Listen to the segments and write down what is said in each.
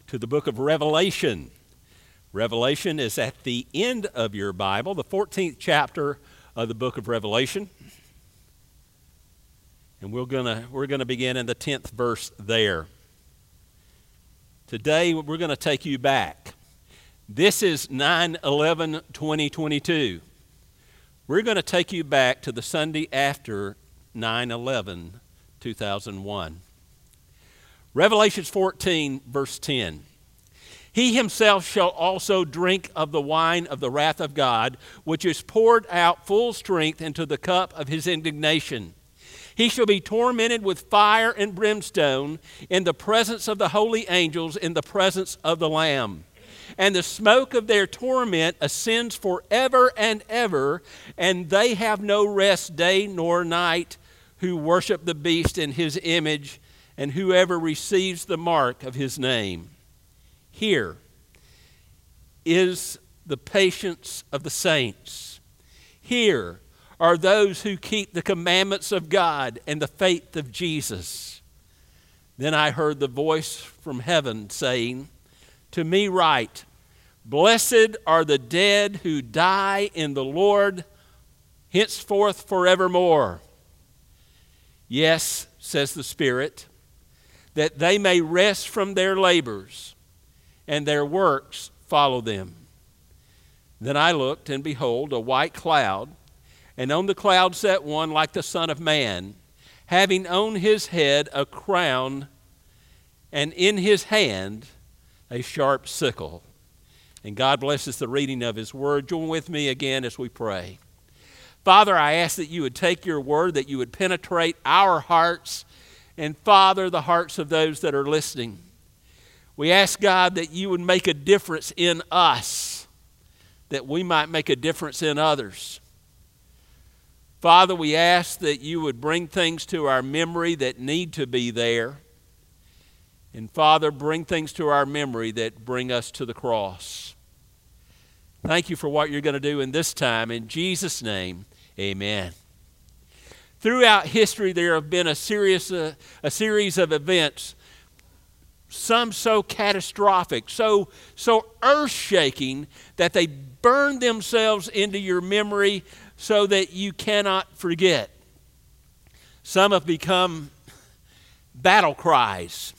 to the book of Revelation. Revelation is at the end of your Bible, the 14th chapter of the book of Revelation. And we're gonna begin in the 10th verse there. Today we're going to take you back. This is 9/11/2022. We're going to take you back to the Sunday after 9/11/2001. Revelation 14, verse 10. He himself shall also drink of the wine of the wrath of God, which is poured out full strength into the cup of his indignation. He shall be tormented with fire and brimstone in the presence of the holy angels, in the presence of the Lamb. And the smoke of their torment ascends forever and ever, and they have no rest day nor night who worship the beast in his image, and whoever receives the mark of his name. Here is the patience of the saints. Here are those who keep the commandments of God and the faith of Jesus. Then I heard the voice from heaven saying, to me write, blessed are the dead who die in the Lord, henceforth forevermore. Yes, says the Spirit, that they may rest from their labors, and their works follow them. Then I looked, and behold, a white cloud, and on the cloud sat one like the Son of Man, having on his head a crown, and in his hand a sharp sickle. And God blesses the reading of his word. Join with me again as we pray. Father, I ask that you would take your word, that you would penetrate our hearts, and Father, the hearts of those that are listening. We ask, God, that you would make a difference in us, that we might make a difference in others. Father, we ask that you would bring things to our memory that need to be there. And Father, bring things to our memory that bring us to the cross. Thank you for what you're going to do in this time. In Jesus' name, amen. Throughout history, there have been a series of events, some so catastrophic, so earth-shaking that they burn themselves into your memory so that you cannot forget. Some have become battle cries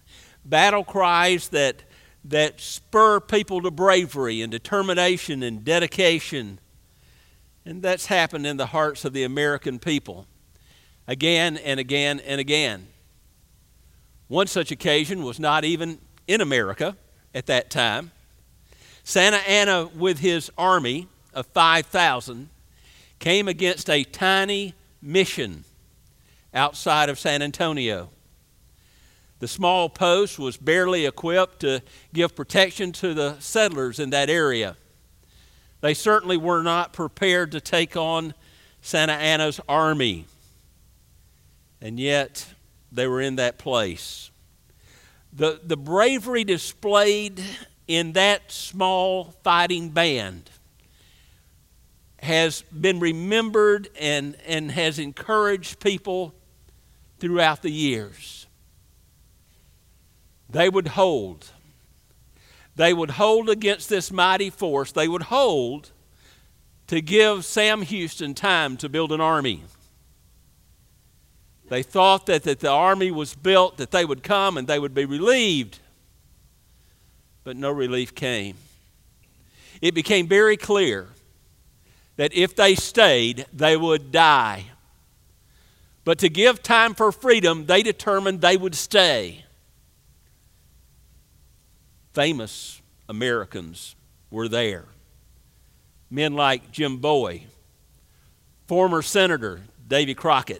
that spur people to bravery and determination and dedication. And that's happened in the hearts of the American people again and again and again. One such occasion was not even in America at that time. Santa Anna, with his army of 5,000, came against a tiny mission outside of San Antonio. The small post was barely equipped to give protection to the settlers in that area. They certainly were not prepared to take on Santa Anna's army. And yet, they were in that place. The bravery displayed in that small fighting band has been remembered and has encouraged people throughout the years. They would hold. They would hold against this mighty force. They would hold to give Sam Houston time to build an army. They thought that the army was built, that they would come and they would be relieved. But no relief came. It became very clear that if they stayed, they would die. But to give time for freedom, they determined they would stay. Famous Americans were there. Men like Jim Bowie, former Senator Davy Crockett.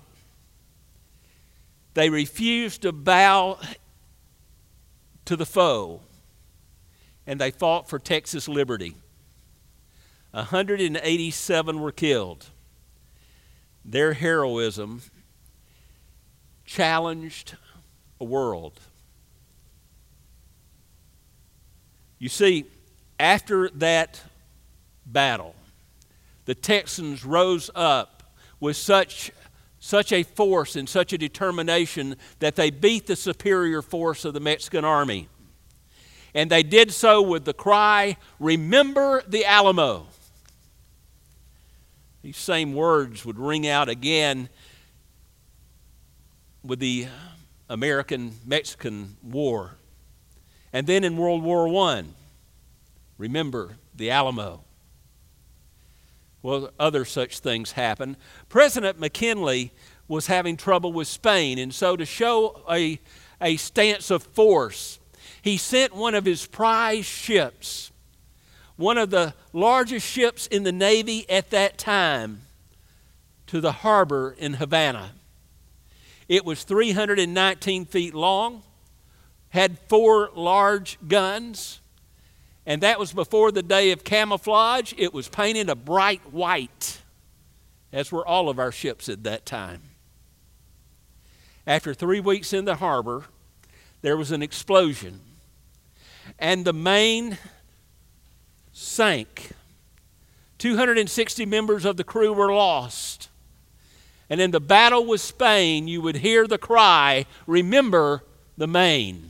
They refused to bow to the foe, and they fought for Texas liberty. 187 were killed. Their heroism challenged a world. You see, after that battle, the Texans rose up with such a force and such a determination that they beat the superior force of the Mexican army. And they did so with the cry, "Remember the Alamo." These same words would ring out again with the American-Mexican War. And then in World War I, remember the Alamo. Well, other such things happened. President McKinley was having trouble with Spain, and so to show a stance of force, he sent one of his prize ships, one of the largest ships in the Navy at that time, to the harbor in Havana. It was 319 feet long, had 4 large guns, and that was before the day of camouflage. It was painted a bright white, as were all of our ships at that time. After 3 weeks in the harbor, there was an explosion, and the Maine sank. 260 members of the crew were lost. And in the battle with Spain, you would hear the cry, "Remember the Maine."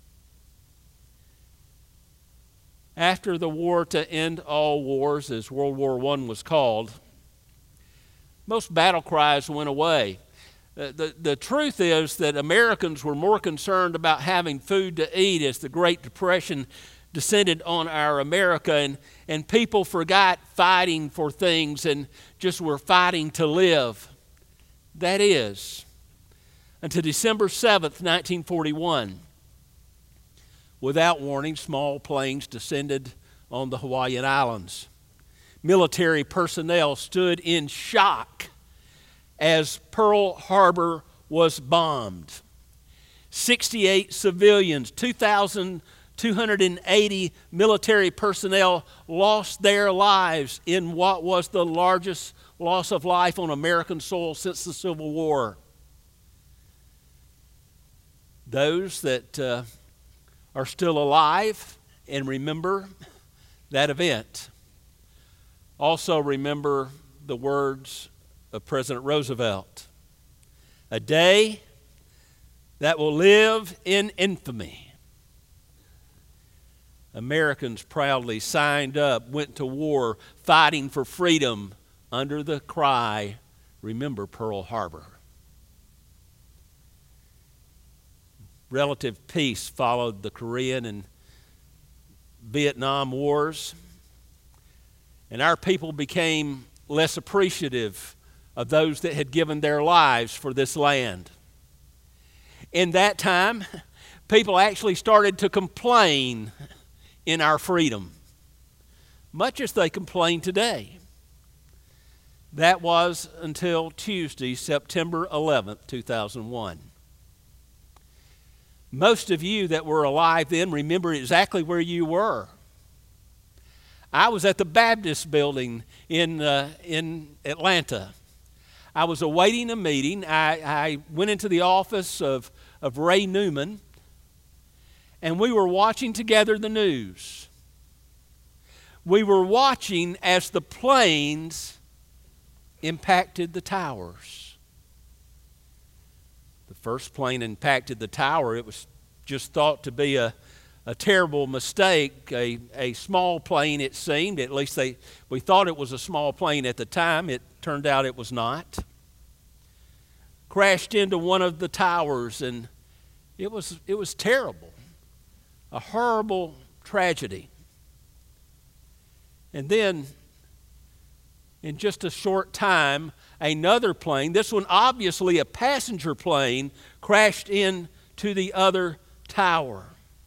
After the war to end all wars, as World War I was called, most battle cries went away. The truth is that Americans were more concerned about having food to eat as the Great Depression descended on our America, and people forgot fighting for things and just were fighting to live. That is, until December 7th, 1941. Without warning, small planes descended on the Hawaiian Islands. Military personnel stood in shock as Pearl Harbor was bombed. 68 civilians, 2,280 military personnel lost their lives in what was the largest loss of life on American soil since the Civil War. Those that are still alive and remember that event also remember the words of President Roosevelt, "A day that will live in infamy." Americans proudly signed up, went to war, fighting for freedom under the cry, "Remember Pearl Harbor." Relative peace followed the Korean and Vietnam Wars, and our people became less appreciative of those that had given their lives for this land. In that time, people actually started to complain in our freedom, much as they complain today. That was until Tuesday, September 11th, 2001. Most of you that were alive then remember exactly where you were. I was at the Baptist building in Atlanta. I was awaiting a meeting. I went into the office of Ray Newman, and we were watching together the news. We were watching as the planes impacted the towers. The first plane impacted the tower. It was just thought to be a terrible mistake, a small plane it seemed. At least we thought it was a small plane at the time. It turned out it was not. Crashed into one of the towers, and it was terrible. A horrible tragedy. And then, in just a short time, another plane, this one obviously a passenger plane, crashed into the other tower.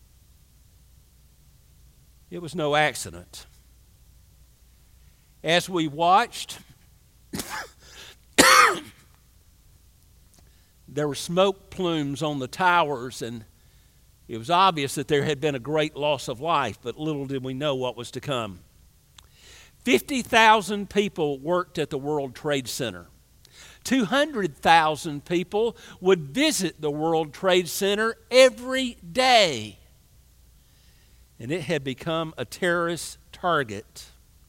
It was no accident. As we watched, there were smoke plumes on the towers, and it was obvious that there had been a great loss of life, but little did we know what was to come. 50,000 people worked at the World Trade Center. 200,000 people would visit the World Trade Center every day. And it had become a terrorist target.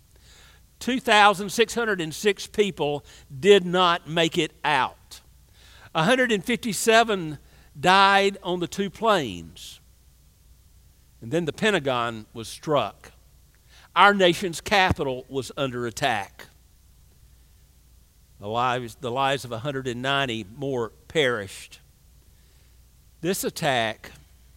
2,606 people did not make it out. 157 died on the two planes. And then the Pentagon was struck. Our nation's capital was under attack. The lives of 190 more perished. This attack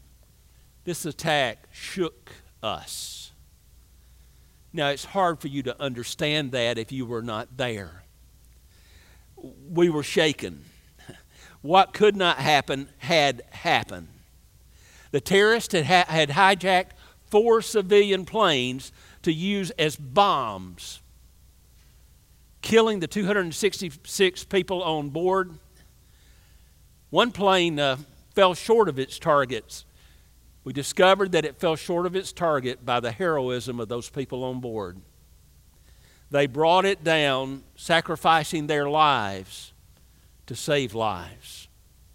shook us. Now, it's hard for you to understand that if you were not there. We were shaken. What could not happen had happened. The terrorists had hijacked 4 civilian planes to use as bombs, killing the 266 people on board. One plane fell short of its targets. We discovered that it fell short of its target by the heroism of those people on board. They brought it down, sacrificing their lives to save lives.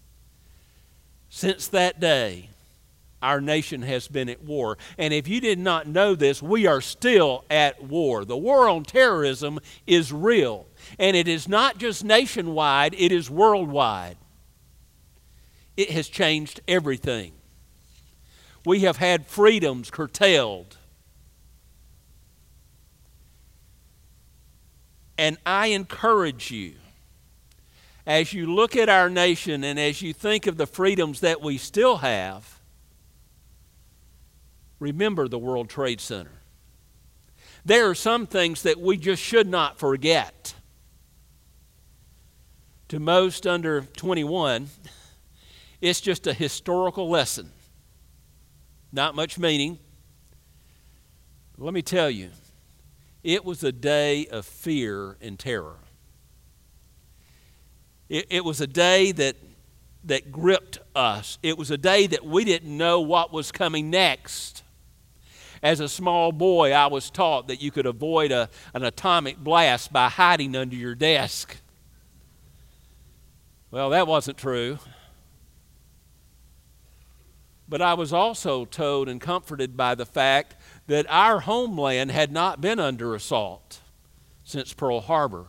Since that day, our nation has been at war. And if you did not know this, we are still at war. The war on terrorism is real. And it is not just nationwide, it is worldwide. It has changed everything. We have had freedoms curtailed. And I encourage you, as you look at our nation and as you think of the freedoms that we still have, remember the World Trade Center. There are some things that we just should not forget. To most under 21, it's just a historical lesson. Not much meaning. Let me tell you, it was a day of fear and terror. It was a day that gripped us. It was a day that we didn't know what was coming next. As a small boy, I was taught that you could avoid an atomic blast by hiding under your desk. Well, that wasn't true. But I was also told and comforted by the fact that our homeland had not been under assault since Pearl Harbor.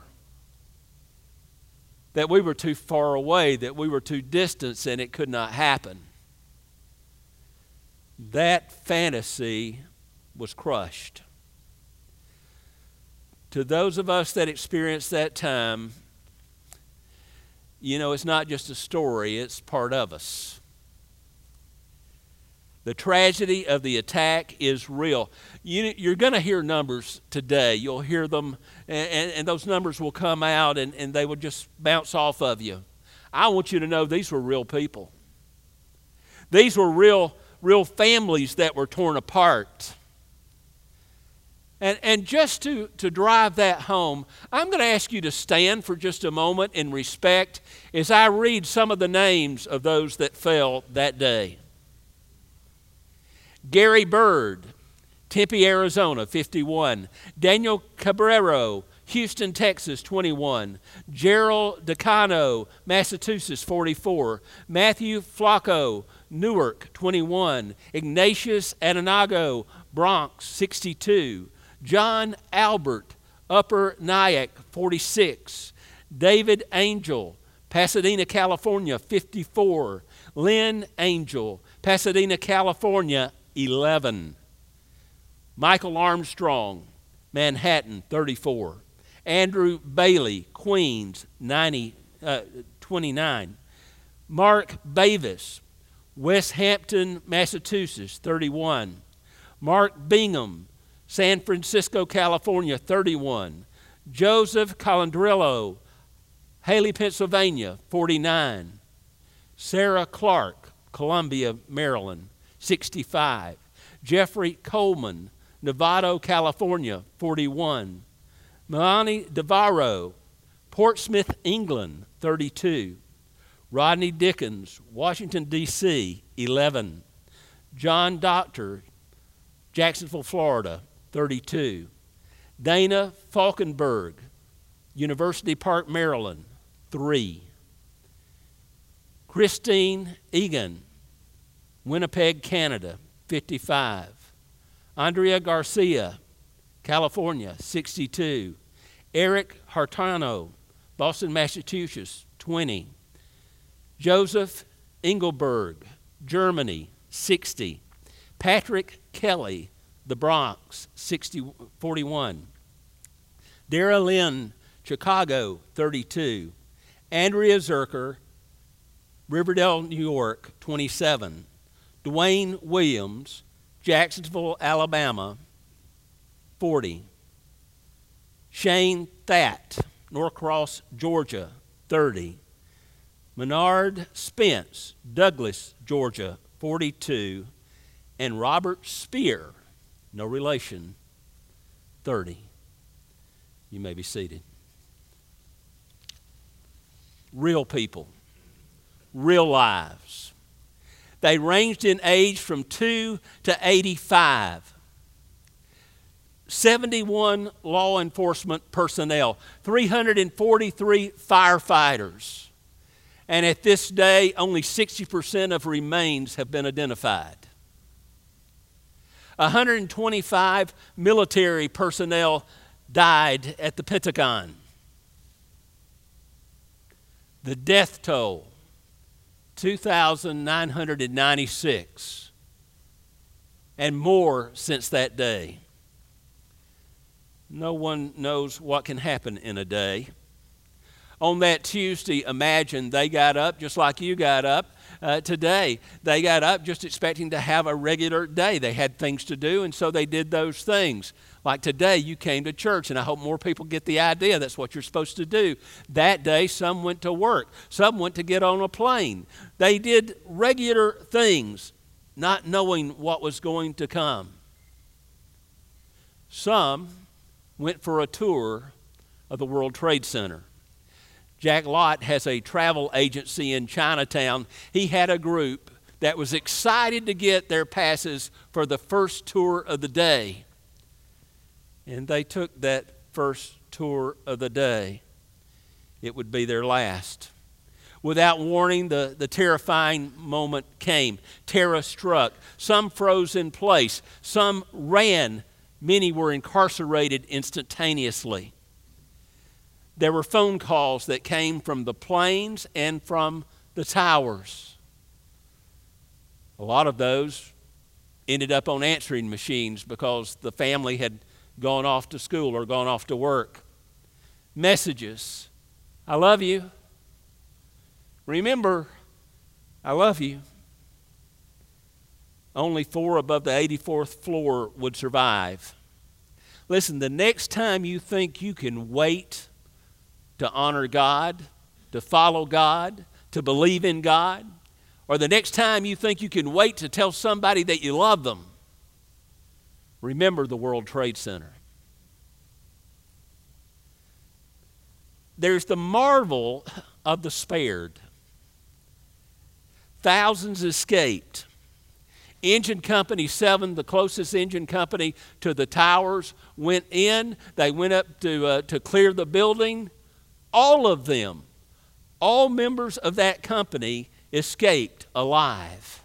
That we were too far away, that we were too distant, and it could not happen. That fantasy was crushed. To those of us that experienced that time, you know, it's not just a story, it's part of us. The tragedy of the attack is real. You're going to hear numbers today. You'll hear them, and those numbers will come out, and they will just bounce off of you. I want you to know these were real people. These were real families that were torn apart. And just to drive that home, I'm going to ask you to stand for just a moment in respect as I read some of the names of those that fell that day. Gary Bird, Tempe, Arizona, 51. Daniel Cabrero, Houston, Texas, 21. Gerald Decano, Massachusetts, 44. Matthew Flacco, Newark, 21. Ignatius Ananago, Bronx, 62. John Albert, Upper Nyack, 46. David Angel, Pasadena, California, 54. Lynn Angel, Pasadena, California, 11. Michael Armstrong, Manhattan, 34. Andrew Bailey, Queens, 29. Mark Bavis, West Hampton, Massachusetts, 31. Mark Bingham, San Francisco, California, 31. Joseph Calandrillo, Haley, Pennsylvania, 49. Sarah Clark, Columbia, Maryland, 65. Jeffrey Coleman, Novato, California, 41. Melanie Devarro, Portsmouth, England, 32. Rodney Dickens, Washington, D.C., 11. John Doctor, Jacksonville, Florida, 32. Dana Falkenberg, University Park, Maryland, 3. Christine Egan, Winnipeg, Canada, 55. Andrea Garcia, California, 62. Eric Hartano, Boston, Massachusetts, 20. Joseph Engelberg, Germany, 60. Patrick Kelly, the Bronx, 41. Dara Lynn, Chicago, 32. Andrea Zerker, Riverdale, New York, 27. Dwayne Williams, Jacksonville, Alabama, 40. Shane Thatt, Norcross, Georgia, 30. Menard Spence, Douglas, Georgia, 42. And Robert Spear, no relation, 30. You may be seated. Real people, real lives. They ranged in age from 2 to 85. 71 law enforcement personnel, 343 firefighters. And at this day, only 60% of remains have been identified. 125 military personnel died at the Pentagon. The death toll, 2,996, and more since that day. No one knows what can happen in a day. On that Tuesday, imagine they got up just like you got up today. They got up just expecting to have a regular day. They had things to do, and so they did those things. Like today, you came to church, and I hope more people get the idea that's what you're supposed to do. That day, some went to work. Some went to get on a plane. They did regular things, not knowing what was going to come. Some went for a tour of the World Trade Center. Jack Lott has a travel agency in Chinatown. He had a group that was excited to get their passes for the first tour of the day. And they took that first tour of the day. It would be their last. Without warning, the terrifying moment came. Terror struck. Some froze in place. Some ran. Many were incarcerated instantaneously. There were phone calls that came from the planes and from the towers. A lot of those ended up on answering machines because the family had gone off to school or gone off to work. Messages. I love you. Remember, I love you. Only 4 above the 84th floor would survive. Listen, the next time you think you can wait to honor God, to follow God, to believe in God, or the next time you think you can wait to tell somebody that you love them, remember the World Trade Center. There's the marvel of the spared. Thousands escaped. Engine Company 7, the closest engine company to the towers, went in. They went up to clear the building. All of them, all members of that company, escaped alive.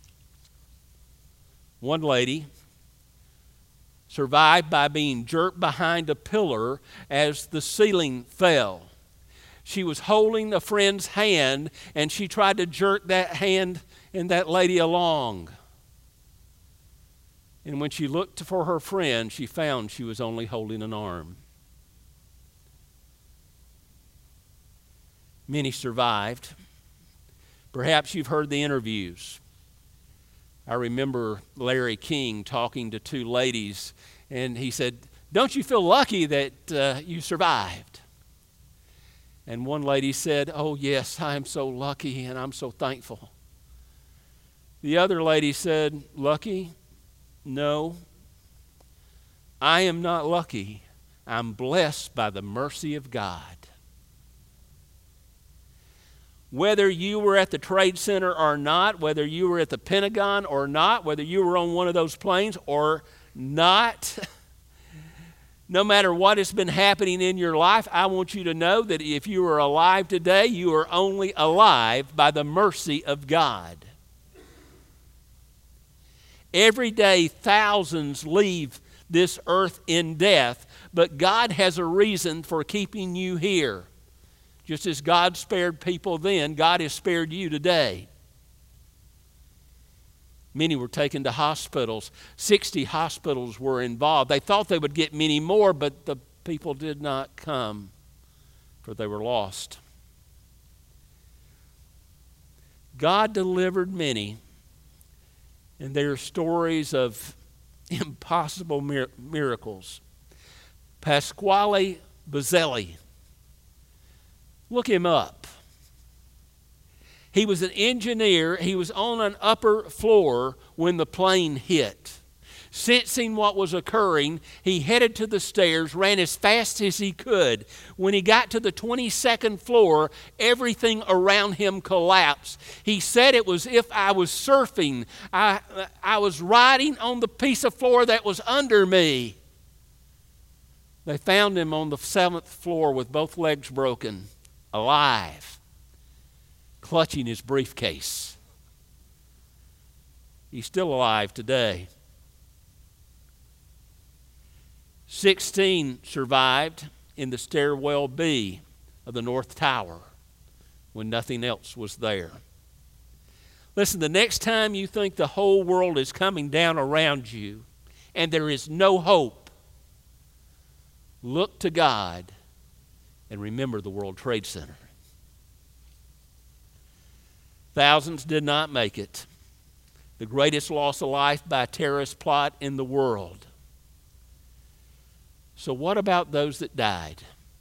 One lady survived by being jerked behind a pillar as the ceiling fell. She was holding a friend's hand, and she tried to jerk that hand and that lady along. And when she looked for her friend, she found she was only holding an arm. Many survived. Perhaps you've heard the interviews. I remember Larry King talking to 2 ladies, and he said, "Don't you feel lucky that you survived?" And one lady said, "Oh yes, I am so lucky and I'm so thankful." The other lady said, "Lucky? No, I am not lucky. I'm blessed by the mercy of God." Whether you were at the Trade Center or not, whether you were at the Pentagon or not, whether you were on one of those planes or not, no matter what has been happening in your life, I want you to know that if you are alive today, you are only alive by the mercy of God. Every day, thousands leave this earth in death, but God has a reason for keeping you here. Just as God spared people then, God has spared you today. Many were taken to hospitals. 60 hospitals were involved. They thought they would get many more, but the people did not come, for they were lost. God delivered many, and there are stories of impossible miracles. Pasquale Bazzelli, look him up. He was an engineer. He was on an upper floor when the plane hit. Sensing what was occurring, he headed to the stairs, ran as fast as he could. When he got to the 22nd floor, everything around him collapsed. He said it was as if I was surfing. I was riding on the piece of floor that was under me. They found him on the 7th floor with both legs broken, alive, clutching his briefcase. He's still alive today. 16 survived in the stairwell B of the North Tower when nothing else was there. Listen, the next time you think the whole world is coming down around you and there is no hope, look to God and remember the World Trade Center. Thousands did not make it. The greatest loss of life by a terrorist plot in the world. So what about those that died?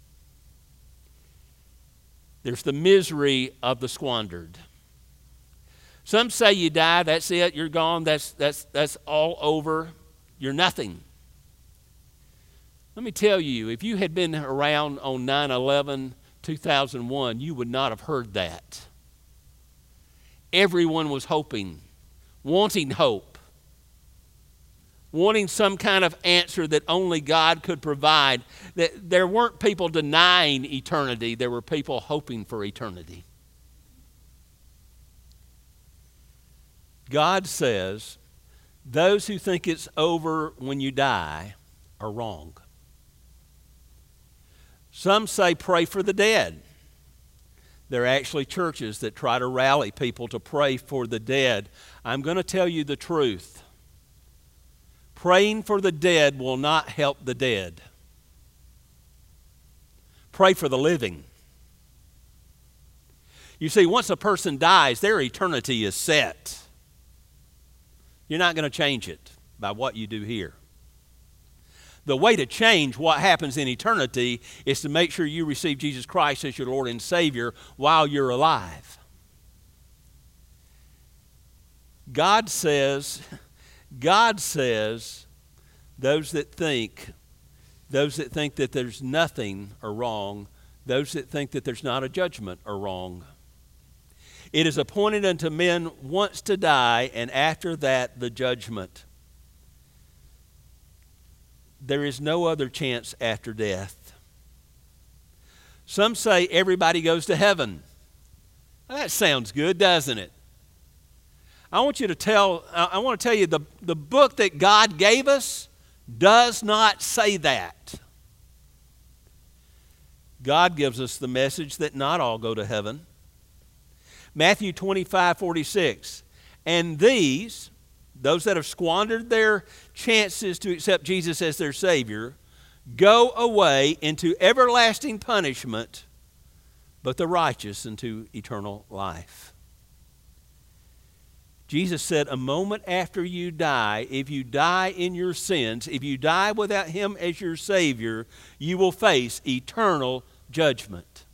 There's the misery of the squandered. Some say you die, that's it, you're gone, that's all over, you're nothing. Let me tell you, if you had been around on 9/11/2001, you would not have heard that. Everyone was hoping, wanting hope, wanting some kind of answer that only God could provide. That there weren't people denying eternity, there were people hoping for eternity. God says, those who think it's over when you die are wrong. Some say pray for the dead. There are actually churches that try to rally people to pray for the dead. I'm going to tell you the truth. Praying for the dead will not help the dead. Pray for the living. You see, once a person dies, their eternity is set. You're not going to change it by what you do here. The way to change what happens in eternity is to make sure you receive Jesus Christ as your Lord and Savior while you're alive. God says, those that think that there's nothing are wrong. Those that think that there's not a judgment are wrong. It is appointed unto men once to die, and after that the judgment. There is no other chance after death. Some say everybody goes to heaven. Well, that sounds good, doesn't it? I want to tell you the book that God gave us does not say that. God gives us the message that not all go to heaven. Matthew 25:46. And these, those that have squandered their chances to accept Jesus as their Savior, go away into everlasting punishment, but the righteous into eternal life. Jesus said, a moment after you die, if you die in your sins, if you die without Him as your Savior, you will face eternal judgment.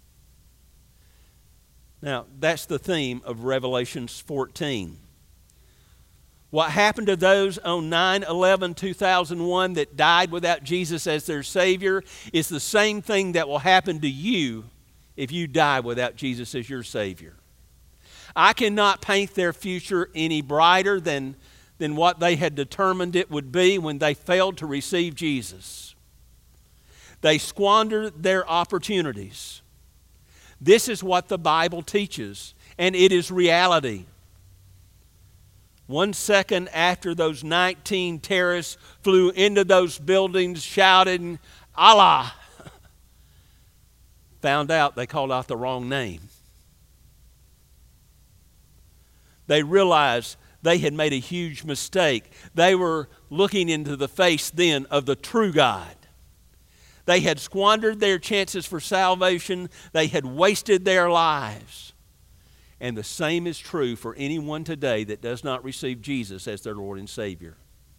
Now, that's the theme of Revelation 14. What happened to those on 9/11/2001 that died without Jesus as their Savior is the same thing that will happen to you if you die without Jesus as your Savior. I cannot paint their future any brighter than what they had determined it would be when they failed to receive Jesus. They squandered their opportunities. This is what the Bible teaches, and it is reality. 1 second after those 19 terrorists flew into those buildings shouting, Allah, found out they called out the wrong name. They realized they had made a huge mistake. They were looking into the face then of the true God. They had squandered their chances for salvation. They had wasted their lives. And the same is true for anyone today that does not receive Jesus as their Lord and Savior.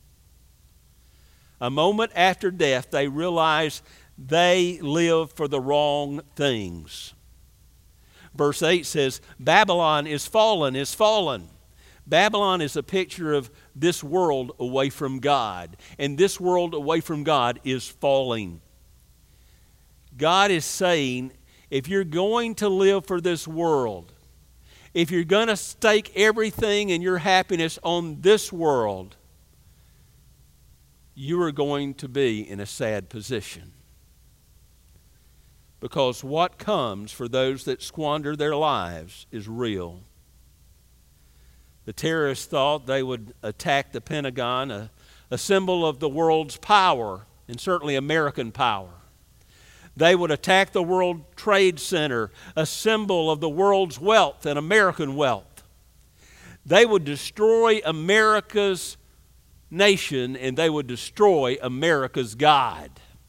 A moment after death, they realize they live for the wrong things. Verse 8 says, Babylon is fallen, is fallen. Babylon is a picture of this world away from God. And this world away from God is falling. God is saying, if you're going to live for this world, if you're going to stake everything and your happiness on this world, you are going to be in a sad position. Because what comes for those that squander their lives is real. The terrorists thought they would attack the Pentagon, a symbol of the world's power, and certainly American power. They would attack the World Trade Center, a symbol of the world's wealth and American wealth. They would destroy America's nation, and they would destroy America's God.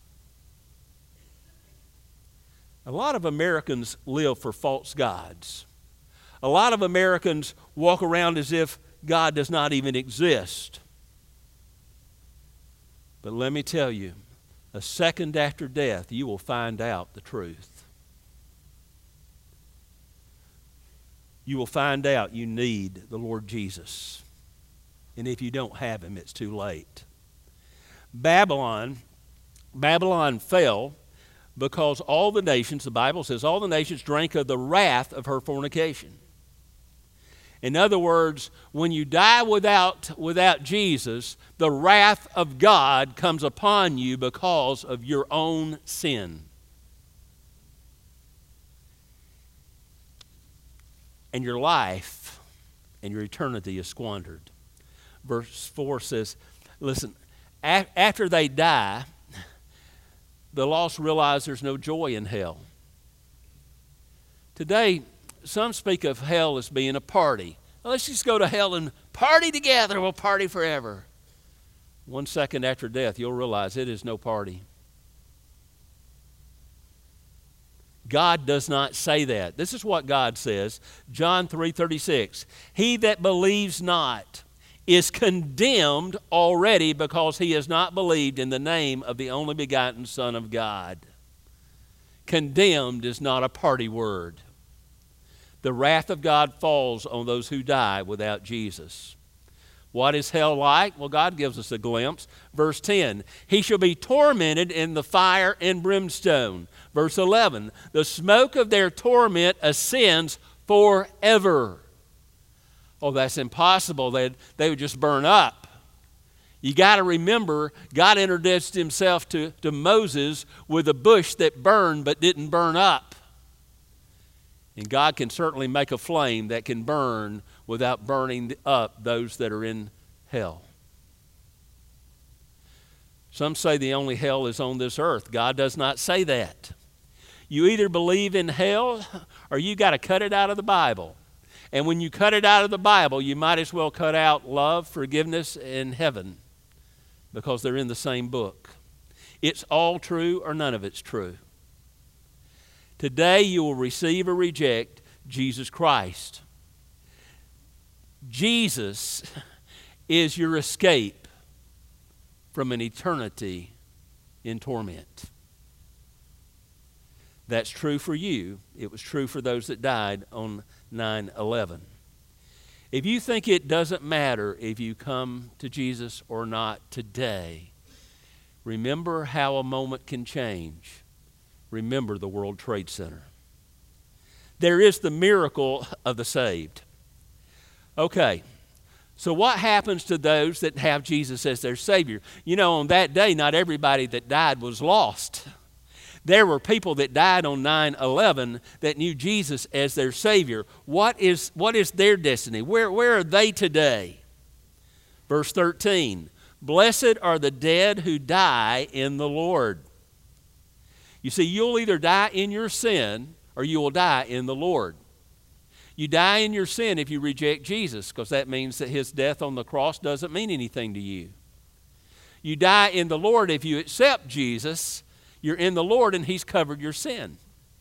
A lot of Americans live for false gods. A lot of Americans walk around as if God does not even exist. But let me tell you, a second after death, you will find out the truth. You will find out you need the Lord Jesus. And if you don't have Him, it's too late. Babylon fell because all the nations, the Bible says, all the nations drank of the wrath of her fornication. In other words, when you die without Jesus, the wrath of God comes upon you because of your own sin. And your life and your eternity is squandered. Verse 4 says, listen, after they die, the lost realize there's no joy in hell. Today, some speak of hell as being a party. Well, let's just go to hell and party together. We'll party forever. 1 second after death, you'll realize it is no party. God does not say that. This is what God says. John 3:36. He that believes not is condemned already because he has not believed in the name of the only begotten Son of God. Condemned is not a party word. The wrath of God falls on those who die without Jesus. What is hell like? Well, God gives us a glimpse. Verse 10, he shall be tormented in the fire and brimstone. Verse 11, the smoke of their torment ascends forever. Oh, that's impossible. They would just burn up. You got to remember, God introduced Himself to Moses with a bush that burned but didn't burn up. And God can certainly make a flame that can burn without burning up those that are in hell. Some say the only hell is on this earth. God does not say that. You either believe in hell or you got to cut it out of the Bible. And when you cut it out of the Bible, you might as well cut out love, forgiveness, and heaven, because they're in the same book. It's all true or none of it's true. Today you will receive or reject Jesus Christ. Jesus is your escape from an eternity in torment. That's true for you. It was true for those that died on 9/11. If you think it doesn't matter if you come to Jesus or not today, remember how a moment can change. Remember the World Trade Center. There is the miracle of the saved. Okay, so what happens to those that have Jesus as their Savior? You know, on that day, not everybody that died was lost. There were people that died on 9/11 that knew Jesus as their Savior. What is their destiny? Where are they today? Verse 13, blessed are the dead who die in the Lord. You see, you'll either die in your sin or you will die in the Lord. You die in your sin if you reject Jesus, because that means that his death on the cross doesn't mean anything to you. You die in the Lord if you accept Jesus. You're in the Lord and he's covered your sin.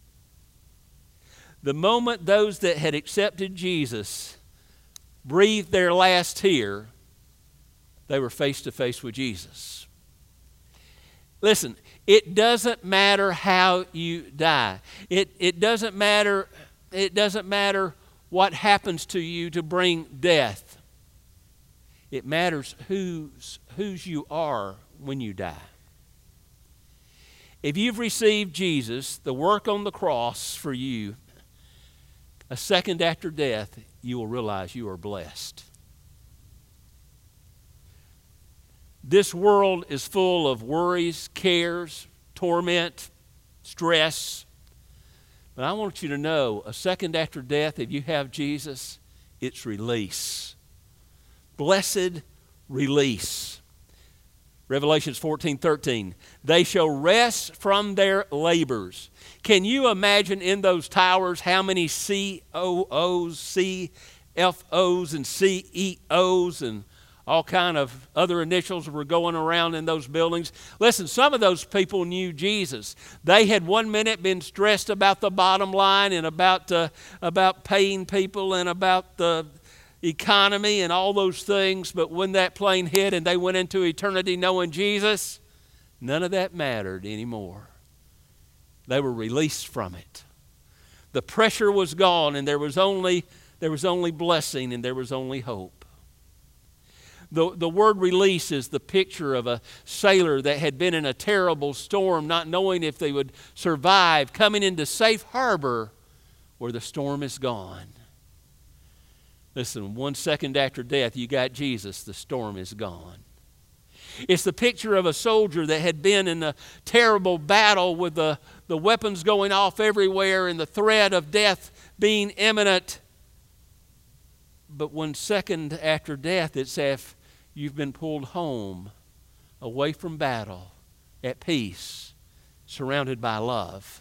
The moment those that had accepted Jesus breathed their last tear, they were face to face with Jesus. Listen, it doesn't matter how you die. It doesn't matter what happens to you to bring death. It matters whose you are when you die. If you've received Jesus, the work on the cross for you, a second after death, you will realize you are blessed. This world is full of worries, cares, torment, stress. But I want you to know, a second after death, if you have Jesus, it's release. Blessed release. Revelations 14:13. They shall rest from their labors. Can you imagine in those towers how many COOs, CFOs, and CEOs and all kind of other initials were going around in those buildings? Listen, some of those people knew Jesus. They had one minute been stressed about the bottom line and about paying people and about the economy and all those things, but when that plane hit and they went into eternity knowing Jesus, none of that mattered anymore. They were released from it. The pressure was gone, and there was only blessing, and there was only hope. The word release is the picture of a sailor that had been in a terrible storm, not knowing if they would survive, coming into safe harbor where the storm is gone. Listen, 1 second after death, you got Jesus, the storm is gone. It's the picture of a soldier that had been in a terrible battle with the weapons going off everywhere and the threat of death being imminent. But 1 second after death, it's as if you've been pulled home, away from battle, at peace, surrounded by love.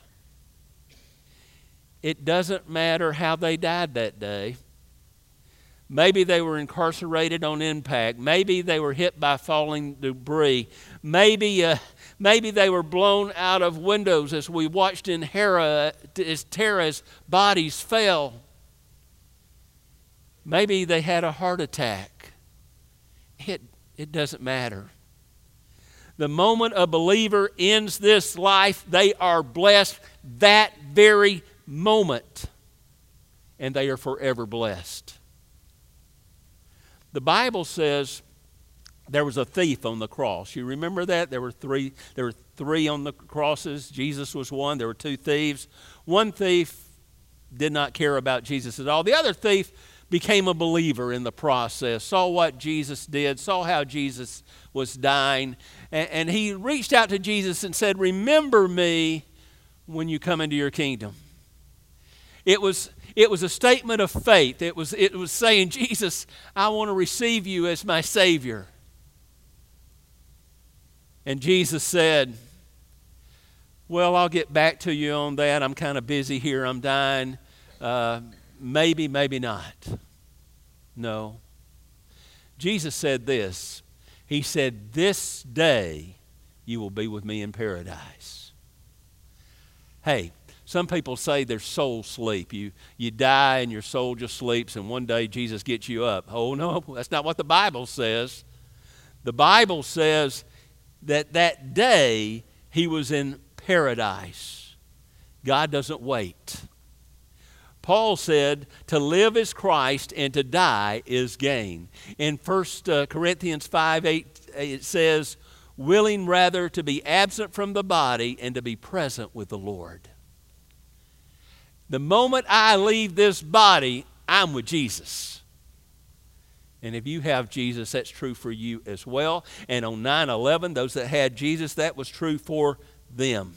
It doesn't matter how they died that day. Maybe they were incarcerated on impact. Maybe they were hit by falling debris. Maybe they were blown out of windows as we watched in Hera as Terah's bodies fell. Maybe they had a heart attack. It doesn't matter. The moment a believer ends this life, they are blessed that very moment. And they are forever blessed. The Bible says there was a thief on the cross. You remember that? There were three on the crosses. Jesus was one. There were two thieves. One thief did not care about Jesus at all. The other thief became a believer in the process, saw what Jesus did, saw how Jesus was dying, and he reached out to Jesus and said, "Remember me when you come into your kingdom." It was a statement of faith. It was saying, "Jesus, I want to receive you as my Savior." And Jesus said, "Well, I'll get back to you on that. I'm kind of busy here. I'm dying. Maybe, maybe not." No. Jesus said this. He said, "This day you will be with me in paradise." Hey, some people say there's soul sleep. You die and your soul just sleeps and one day Jesus gets you up. Oh no, that's not what the Bible says. The Bible says that day he was in paradise. God doesn't wait. Paul said to live is Christ and to die is gain. In 1 Corinthians 5:8 it says, "Willing rather to be absent from the body and to be present with the Lord." The moment I leave this body, I'm with Jesus. And if you have Jesus, that's true for you as well. And on 9/11, those that had Jesus, that was true for them.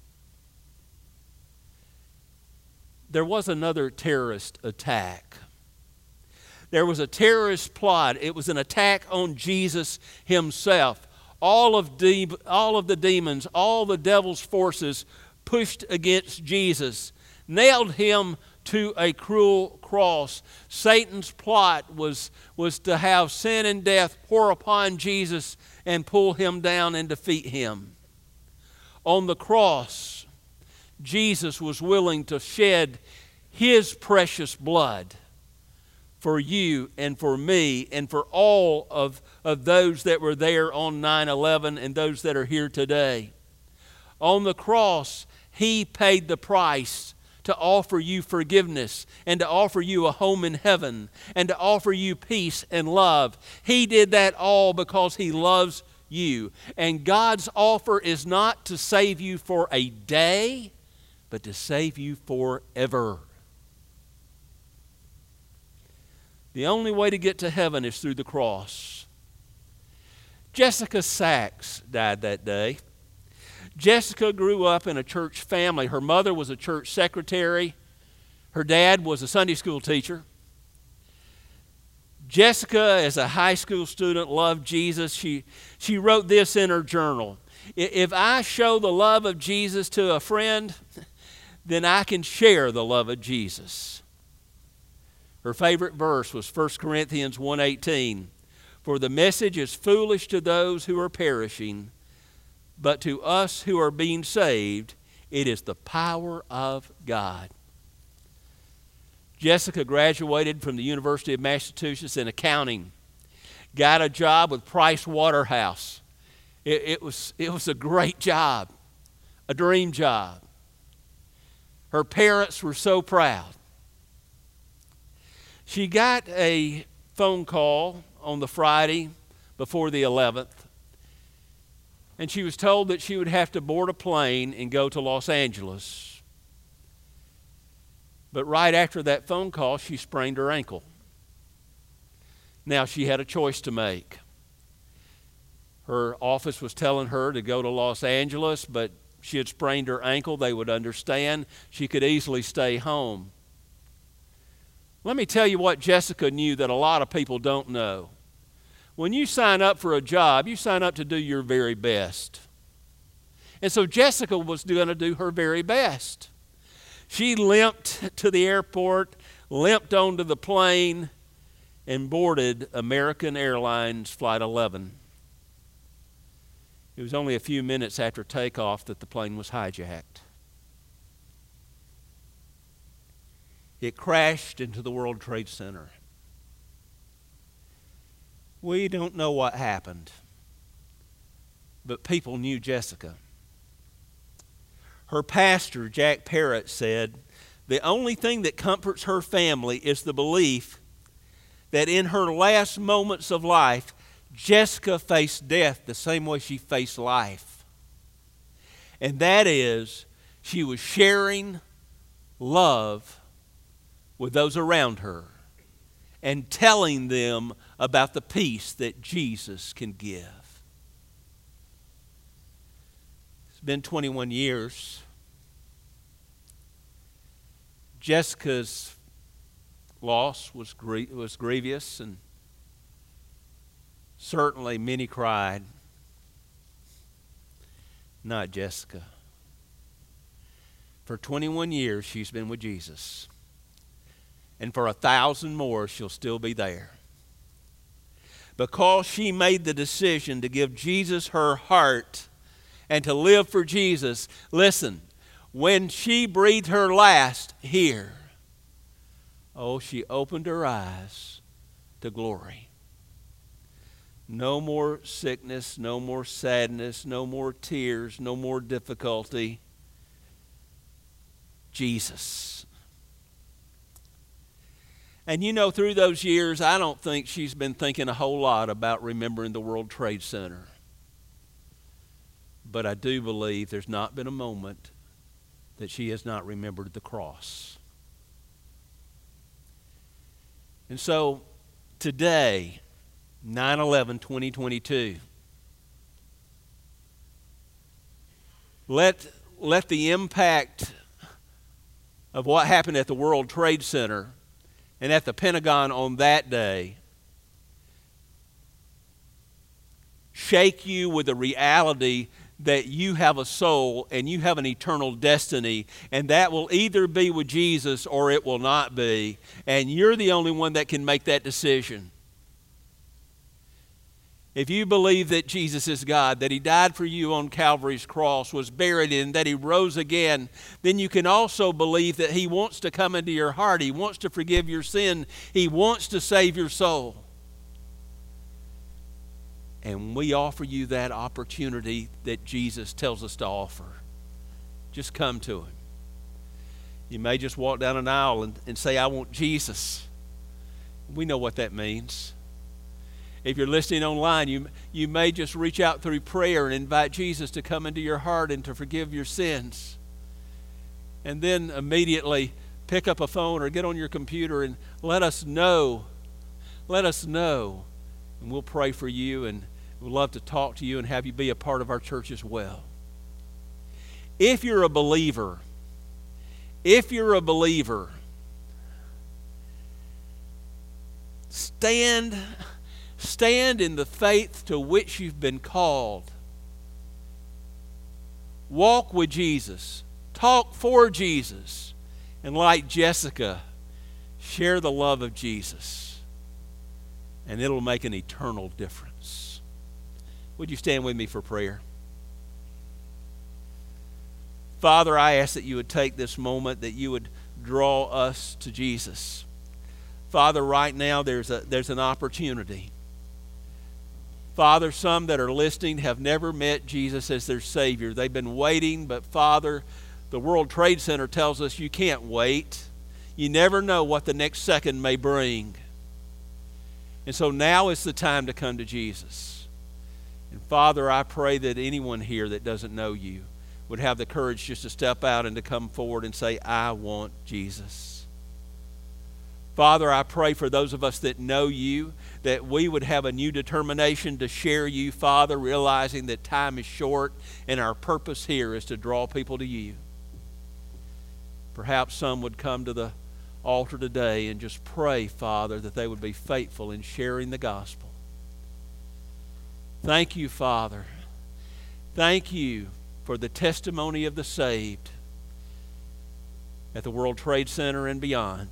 There was another terrorist attack. There was a terrorist plot. It was an attack on Jesus himself. All of the demons, all the devil's forces pushed against Jesus, nailed him to a cruel cross. Satan's plot was to have sin and death pour upon Jesus and pull him down and defeat him. On the cross, Jesus was willing to shed his precious blood for you and for me and for all of those that were there on 9/11 and those that are here today. On the cross, he paid the price to offer you forgiveness and to offer you a home in heaven and to offer you peace and love. He did that all because he loves you. And God's offer is not to save you for a day, but to save you forever. The only way to get to heaven is through the cross. Jessica Sachs died that day. Jessica grew up in a church family. Her mother was a church secretary. Her dad was a Sunday school teacher. Jessica, as a high school student, loved Jesus. She wrote this in her journal: "If I show the love of Jesus to a friend, then I can share the love of Jesus." Her favorite verse was 1 Corinthians 1:18. "For the message is foolish to those who are perishing, but to us who are being saved, it is the power of God." Jessica graduated from the University of Massachusetts in accounting, got a job with Price Waterhouse. It was a great job, a dream job. Her parents were so proud. She got a phone call on the Friday before the 11th, and she was told that she would have to board a plane and go to Los Angeles. But right after that phone call, she sprained her ankle. Now she had a choice to make. Her office was telling her to go to Los Angeles, but she had sprained her ankle. They would understand. She could easily stay home. Let me tell you what Jessica knew that a lot of people don't know. When you sign up for a job, you sign up to do your very best. And so Jessica was going to do her very best. She limped to the airport, limped onto the plane, and boarded American Airlines Flight 11. It was only a few minutes after takeoff that the plane was hijacked. It crashed into the World Trade Center. We don't know what happened, but people knew Jessica. Her pastor, Jack Parrott, said, "The only thing that comforts her family is the belief that in her last moments of life, Jessica faced death the same way she faced life. And that is, she was sharing love with those around her and telling them about the peace that Jesus can give." It's been 21 years. Jessica's loss was grievous, and certainly many cried. Not Jessica. For 21 years she's been with Jesus. And for 1,000 more, she'll still be there. Because she made the decision to give Jesus her heart and to live for Jesus. Listen, when she breathed her last here, she opened her eyes to glory. No more sickness, no more sadness, no more tears, no more difficulty. Jesus. And through those years, I don't think she's been thinking a whole lot about remembering the World Trade Center. But I do believe there's not been a moment that she has not remembered the cross. And so, today, 9/11/2022, let the impact of what happened at the World Trade Center and at the Pentagon on that day shake you with the reality that you have a soul and you have an eternal destiny, and that will either be with Jesus or it will not be, and you're the only one that can make that decision. If you believe that Jesus is God, that He died for you on Calvary's cross, was buried, and that He rose again, then you can also believe that He wants to come into your heart. He wants to forgive your sin. He wants to save your soul. And we offer you that opportunity that Jesus tells us to offer. Just come to Him. You may just walk down an aisle and say, I want Jesus. We know what that means. If you're listening online, you may just reach out through prayer and invite Jesus to come into your heart and to forgive your sins. And then immediately pick up a phone or get on your computer and let us know. Let us know. And we'll pray for you, and we'd love to talk to you and have you be a part of our church as well. If you're a believer, stand in the faith to which you've been called. Walk with Jesus. Talk for Jesus. And like Jessica, share the love of Jesus. And it'll make an eternal difference. Would you stand with me for prayer? Father, I ask that you would take this moment, that you would draw us to Jesus. Father, right now there's an opportunity. Father, some that are listening have never met Jesus as their Savior. They've been waiting, but Father, the World Trade Center tells us you can't wait. You never know what the next second may bring. And so now is the time to come to Jesus. And Father, I pray that anyone here that doesn't know you would have the courage just to step out and to come forward and say, I want Jesus. Father, I pray for those of us that know you, that we would have a new determination to share you, Father, realizing that time is short and our purpose here is to draw people to you. Perhaps some would come to the altar today and just pray, Father, that they would be faithful in sharing the gospel. Thank you, Father. Thank you for the testimony of the saved at the World Trade Center and beyond.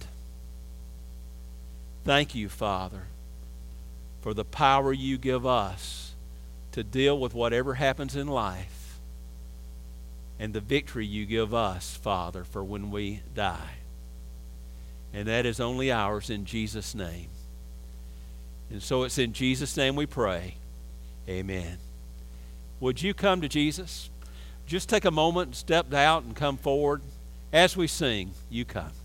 Thank you, Father, for the power you give us to deal with whatever happens in life, and the victory you give us, Father, for when we die. And that is only ours in Jesus' name. And so it's in Jesus' name we pray. Amen. Would you come to Jesus? Just take a moment, step out and come forward. As we sing, you come.